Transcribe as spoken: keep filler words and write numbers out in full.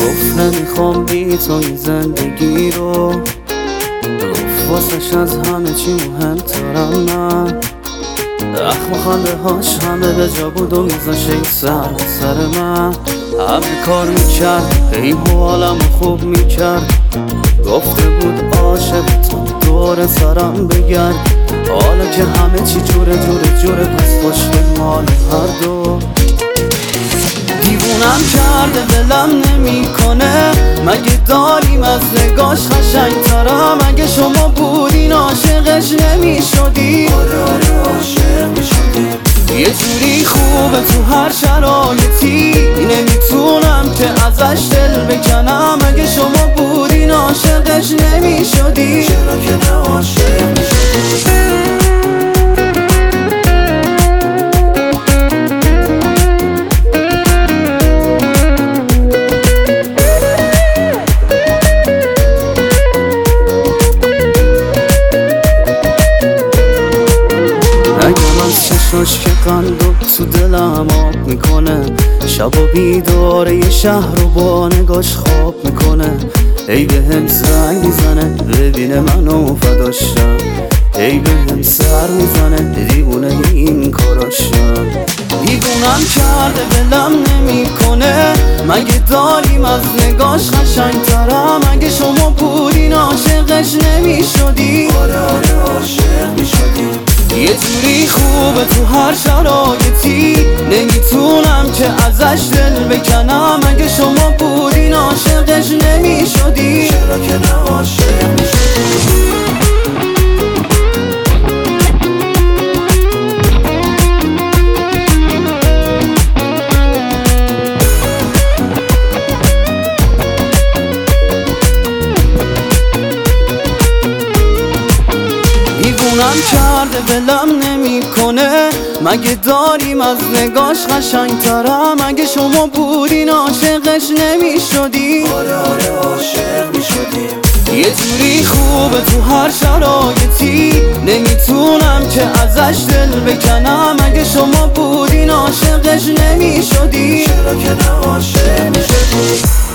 گفت نمیخوام بی تو این زندگی رو، گفت واسش از همه چی مهمترم من. اخم خنده هاش همه به جا بود و میذاشه این سر سر من. همه کار میکرد هی حالم خوب میکرد، گفته بود عاشق تو دور سرم بگرد. حالا که همه چی جوره جوره جوره پس خوشگل مال هر دو. دیوونم کرده دلم نمیکنه، مگه داریم از نگاش قشنگ ترم. مگه شما بودین عاشقش نمیشدی؟ آره آره عاشق میشدیم. یه جوری خوبه تو هر شرایطی، نمیتونم که ازش دل بکنم. مگه شما بودین عاشقش نمیشدی؟ چرا که نه عاشق میشدی؟ چشاش که قند و تو دلم آب میکنه، شب و بیداره یه شهر رو با نگاش خواب میکنه. ای به هم زنگ میزنه ببینه منو فداشم، ای به هم سر میزنه دیوونه این کاراشم. دیوونم کرده دلم نمیکنه، مگه داریم از نگاش قشنگ ترم. مگه شما بودین عاشقش نمیشدی؟ آره آره عاشق میشدی. یه جوری خوبه تو هر شرایطی، نمیتونم که ازش دل بکنم. مگه شما بودین عاشقش نمیشدی؟ چرا که نه عاشق میشدی؟ دیوونم کرده دلم نمیکنه، مگه داریم از نگاش قشنگ ترم. مگه شما بودین عاشقش نمیشدی؟ آره آره عاشق میشدیم. یه جوری خوبه تو هر شرایطی، نمیتونم که ازش دل بکنم. مگه شما بودین عاشقش نمیشدی؟ چرا که نه عاشق میشدی؟